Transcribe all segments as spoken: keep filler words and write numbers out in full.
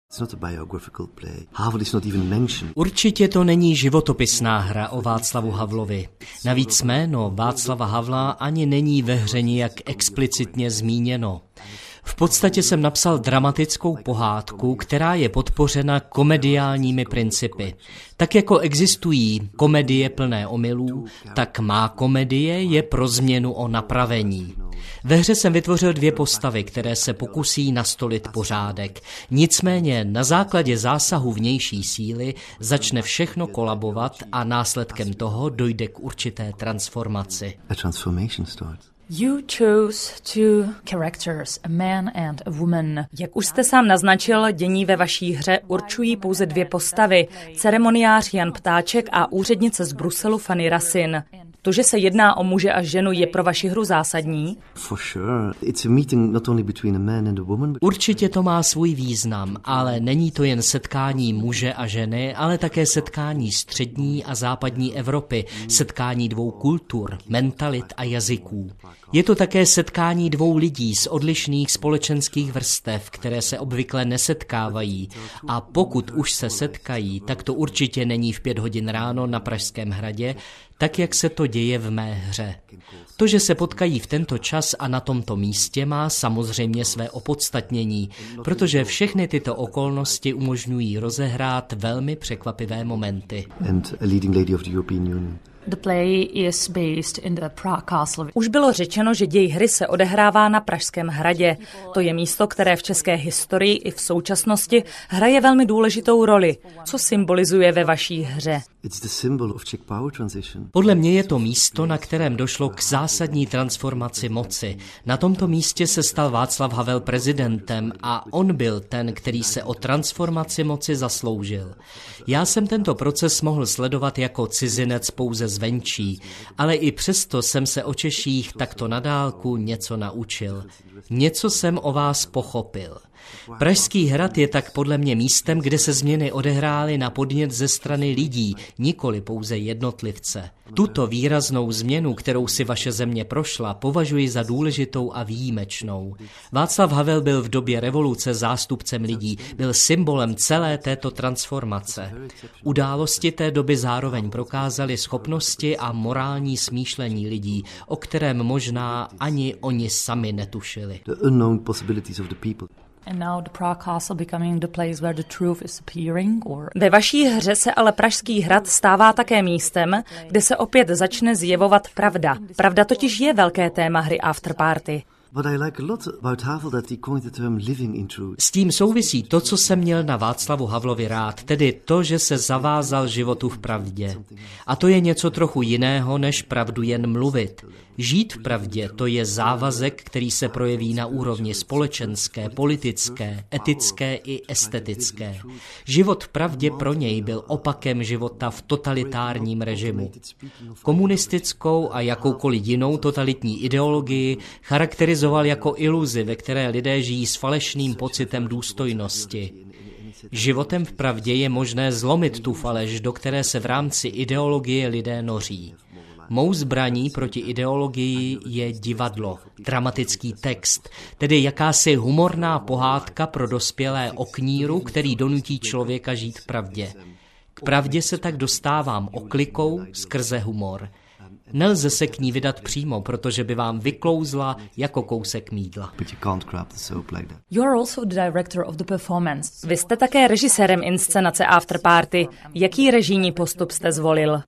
Určitě to není životopisná hra o Václavu Havlovi. Navíc jméno Václava Havla ani není ve hře nijak explicitně zmíněno. V podstatě jsem napsal dramatickou pohádku, která je podpořena komediálními principy. Tak jako existují komedie plné omylů, tak má komedie je pro změnu o napravení. Ve hře jsem vytvořil dvě postavy, které se pokusí nastolit pořádek. Nicméně na základě zásahu vnější síly začne všechno kolabovat a následkem toho dojde k určité transformaci. You chose two characters, a man and a woman. Jak už jste sám naznačil, dění ve vaší hře určují pouze dvě postavy, ceremoniář Jan Ptáček a úřednice z Bruselu Fanny Racine. To, že se jedná o muže a ženu, je pro vaši hru zásadní? Určitě to má svůj význam, ale není to jen setkání muže a ženy, ale také setkání střední a západní Evropy, setkání dvou kultur, mentalit a jazyků. Je to také setkání dvou lidí z odlišných společenských vrstev, které se obvykle nesetkávají. A pokud už se setkají, tak to určitě není v pět hodin ráno na Pražském hradě, tak jak se to děje v mé hře. To, že se potkají v tento čas a na tomto místě, má samozřejmě své opodstatnění, protože všechny tyto okolnosti umožňují rozehrát velmi překvapivé momenty. The play is based in the Prague Castle. Už bylo řečeno, že děj hry se odehrává na Pražském hradě. To je místo, které v české historii i v současnosti hraje velmi důležitou roli. Co symbolizuje ve vaší hře? Podle mě je to místo, na kterém došlo k zásadní transformaci moci. Na tomto místě se stal Václav Havel prezidentem a on byl ten, který se o transformaci moci zasloužil. Já jsem tento proces mohl sledovat jako cizinec pouze zvenčí, ale i přesto jsem se o Češích takto na dálku něco naučil. Něco jsem o vás pochopil. Pražský hrad je tak podle mě místem, kde se změny odehrály na podnět ze strany lidí, nikoli pouze jednotlivce. Tuto výraznou změnu, kterou si vaše země prošla, považuji za důležitou a výjimečnou. Václav Havel byl v době revoluce zástupcem lidí, byl symbolem celé této transformace. Události té doby zároveň prokázaly schopnosti a morální smýšlení lidí, o kterém možná ani oni sami netušili. Ve vaší hře se ale Pražský hrad stává také místem, kde se opět začne zjevovat pravda. Pravda totiž je velké téma hry Afterparty. S tím souvisí to, co jsem měl na Václavu Havlovi rád, tedy to, že se zavázal životu v pravdě. A to je něco trochu jiného, než pravdu jen mluvit. Žít v pravdě, to je závazek, který se projeví na úrovni společenské, politické, etické i estetické. Život v pravdě pro něj byl opakem života v totalitárním režimu. Komunistickou a jakoukoliv jinou totalitní ideologii charakterizoval jako iluzi, ve které lidé žijí s falešným pocitem důstojnosti. Životem v pravdě je možné zlomit tu faleš, do které se v rámci ideologie lidé noří. Mou zbraní proti ideologii je divadlo, dramatický text, tedy jakási humorná pohádka pro dospělé o kníru, který donutí člověka žít v pravdě. K pravdě se tak dostávám oklikou skrze humor. Nelze se k ní vydat přímo, protože by vám vyklouzla jako kousek mýdla. Vy jste také režisérem inscenace Afterparty. Jaký režijní postup jste zvolil?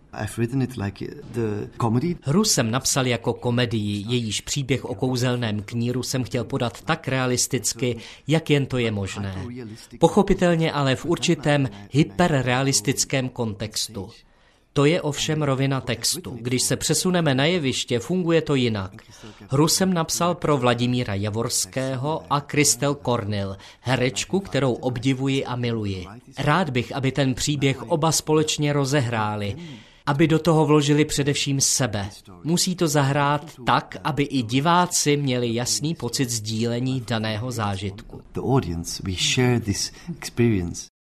Hru jsem napsal jako komedii, jejíž příběh o kouzelném kníru jsem chtěl podat tak realisticky, jak jen to je možné. Pochopitelně ale v určitém hyperrealistickém kontextu. To je ovšem rovina textu. Když se přesuneme na jeviště, funguje to jinak. Hru jsem napsal pro Vladimíra Javorského a Kristel Kornil, herečku, kterou obdivuji a miluji. Rád bych, aby ten příběh oba společně rozehráli, aby do toho vložili především sebe. Musí to zahrát tak, aby i diváci měli jasný pocit sdílení daného zážitku.